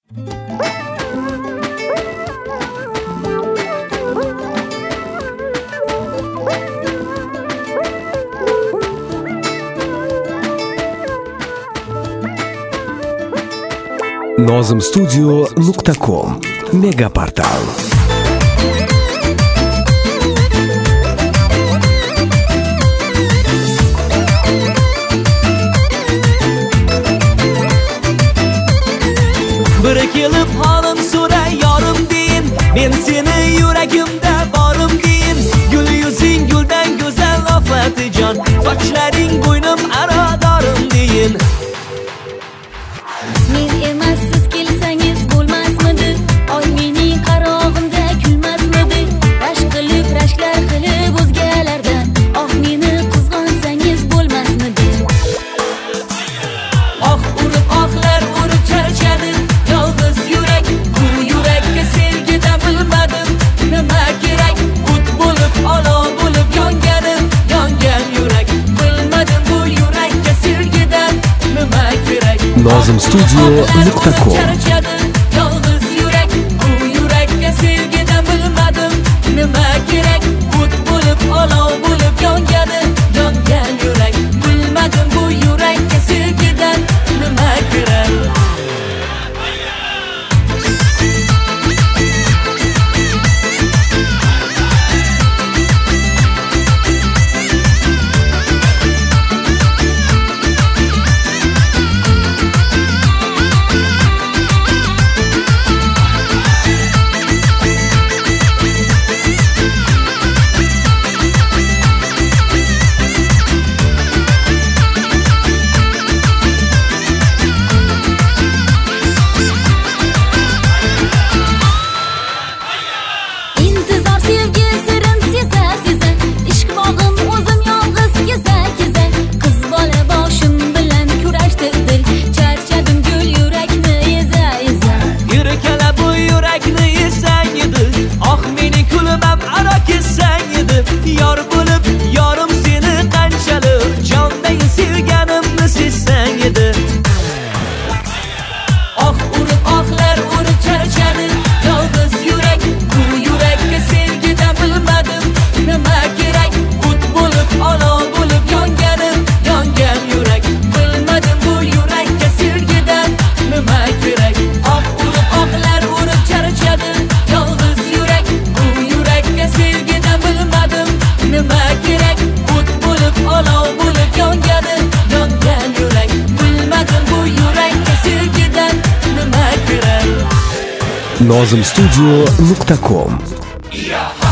Nozimstudio.com Mega portal. Bir kelib holim so'ra yorim deyin, men seni yuragimda borim deyin. Gul yuzing guldan go'zal ofatijon, sochlaring bo'ynim arodorim deyin. Men emas siz kelsangiz bo'lmasmidi? Oy mening qarog'imda kulmasmidi? Rashk qilib rashklar qilib o'zgalardan, oh meni qizg'onsangiz bo'lmasmidi? Oh urib ohlar urib charchadi, yolg'iz yurak, bu yurakka sevgidan bilmadim nima kerak. O't bo'lib olov bo'lib yonganim, yongan yurak, bilmadim bu yurakka sevgidan nima kerak. Nozimstudio.com Yolg'iz yurak, bu yurakka sevgidan bilmadim nima kerak. O't bo'lib olov bo'lib yongani, yongan yurak, bilmadim bu yurakka sevgidan nima kerak. İntizor sevgi sirin seza seza, ishq bog'im o'zim yolg'iz keza keza. Qiz bola boshim bilan kurashdi dil, charchadim gul yurakni eza eza. Yurkala bu yurakni yesang edi, oh meni kulmam aro kessang edi. Yor bo'lib yorim seni qanchalik, jondan sevganimni sezsang edi. Oh urib ohlar urib charchadi, yolg'iz yurak, bu yurakka sevgidan bilmadim nima kerak. O't bo'lib olov bo'lib yonganim, yongan yurak, bilmadim bu yurakka sevgidan nima kerak. Oh urib ohlar urib charchadi, yolg'iz yurak, bu yurakka sevgidan bilmadim nima kerak. O't bo'lib olov bo'lib yonganim, yongan yurak, bilmadim bu yurakka sevgidan nima kerak. Nozimstudio.com